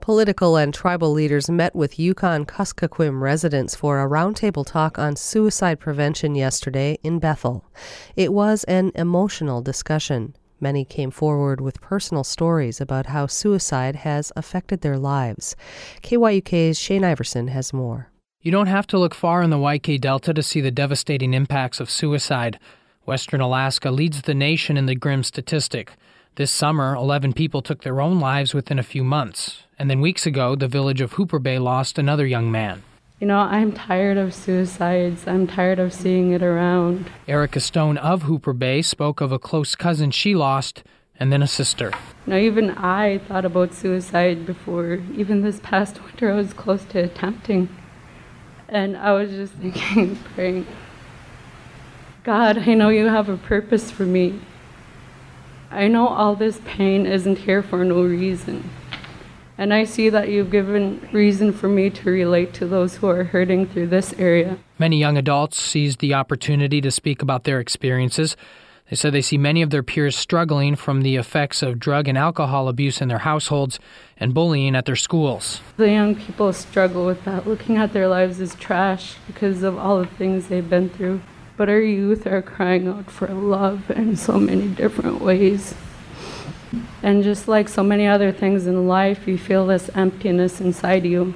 Political and tribal leaders met with Yukon-Kuskokwim residents for a roundtable talk on suicide prevention yesterday in Bethel. It was an emotional discussion. Many came forward with personal stories about how suicide has affected their lives. KYUK's Shane Iverson has more. You don't have to look far in the YK Delta to see the devastating impacts of suicide. Western Alaska leads the nation in the grim statistic. This summer, 11 people took their own lives within a few months. And then weeks ago, the village of Hooper Bay lost another young man. I'm tired of suicides. I'm tired of seeing it around. Erica Stone of Hooper Bay spoke of a close cousin she lost and then a sister. Even I thought about suicide before. Even this past winter, I was close to attempting. And I was just thinking, praying, God, I know you have a purpose for me. I know all this pain isn't here for no reason. And I see that you've given reason for me to relate to those who are hurting through this area. Many young adults seized the opportunity to speak about their experiences. They said they see many of their peers struggling from the effects of drug and alcohol abuse in their households and bullying at their schools. The young people struggle with that, looking at their lives as trash because of all the things they've been through. But our youth are crying out for love in so many different ways. And just like so many other things in life, you feel this emptiness inside you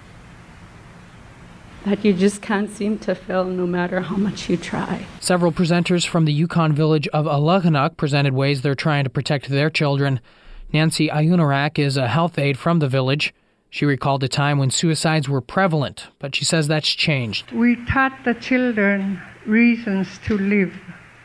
that you just can't seem to fill no matter how much you try. Several presenters from the Yukon village of Alugnac presented ways they're trying to protect their children. Nancy Ayunarak is a health aide from the village. She recalled a time when suicides were prevalent, but she says that's changed. We taught the children reasons to live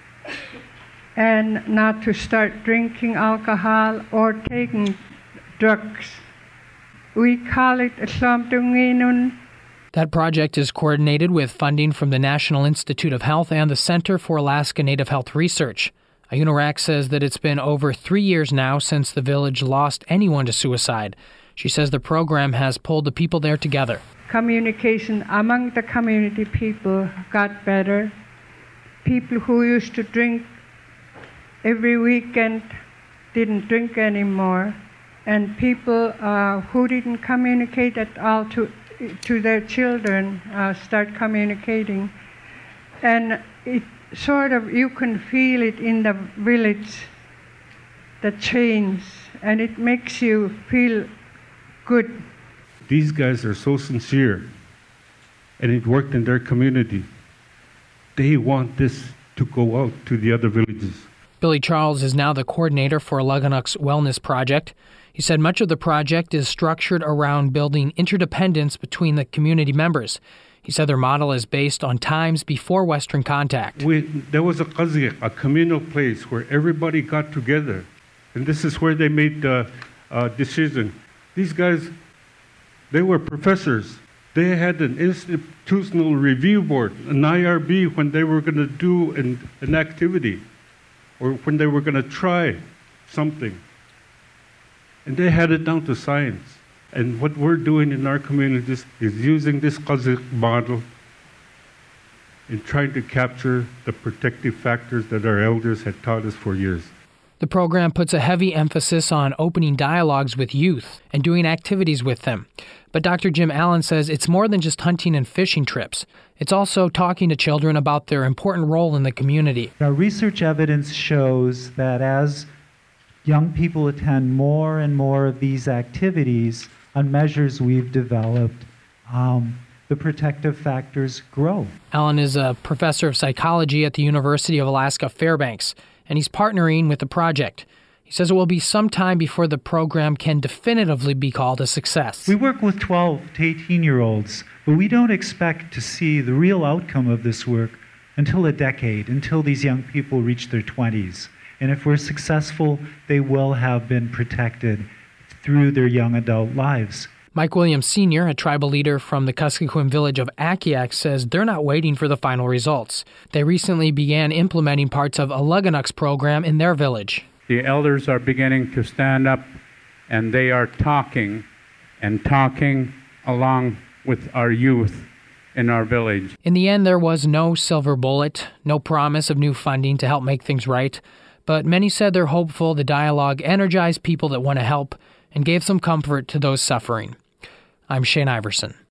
and not to start drinking alcohol or taking drugs. We call it Samtunginun. That project is coordinated with funding from the National Institute of Health and the Center for Alaska Native Health Research. Ayunarak says that it's been over 3 years now since the village lost anyone to suicide. She says the program has pulled the people there together. Communication among the community people got better. People who used to drink every weekend didn't drink anymore. And people who didn't communicate at all to their children start communicating. And it sort of, you can feel it in the village, the change, and it makes you feel good. These guys are so sincere, and it worked in their community. They want this to go out to the other villages. Billy Charles is now the coordinator for Alugnac's Wellness Project. He said much of the project is structured around building interdependence between the community members. He said their model is based on times before Western contact. There was a qaziq, a communal place where everybody got together, and this is where they made the decision. These guys, they were professors. They had an institutional review board, an IRB, when they were going to do an activity or when they were going to try something. And they had it down to science. And what we're doing in our communities is using this qaziq model in trying to capture the protective factors that our elders had taught us for years. The program puts a heavy emphasis on opening dialogues with youth and doing activities with them. But Dr. Jim Allen says it's more than just hunting and fishing trips. It's also talking to children about their important role in the community. Our research evidence shows that as young people attend more and more of these activities on measures we've developed, the protective factors grow. Allen is a professor of psychology at the University of Alaska Fairbanks, and he's partnering with the project. He says it will be some time before the program can definitively be called a success. We work with 12 to 18-year-olds, but we don't expect to see the real outcome of this work until a decade, until these young people reach their 20s. And if we're successful, they will have been protected through their young adult lives. Mike Williams Sr., a tribal leader from the Kuskokwim village of Akiak, says they're not waiting for the final results. They recently began implementing parts of Alugnac's program in their village. The elders are beginning to stand up, and they are talking along with our youth in our village. In the end, there was no silver bullet, no promise of new funding to help make things right. But many said they're hopeful the dialogue energized people that want to help and gave some comfort to those suffering. I'm Shane Iverson.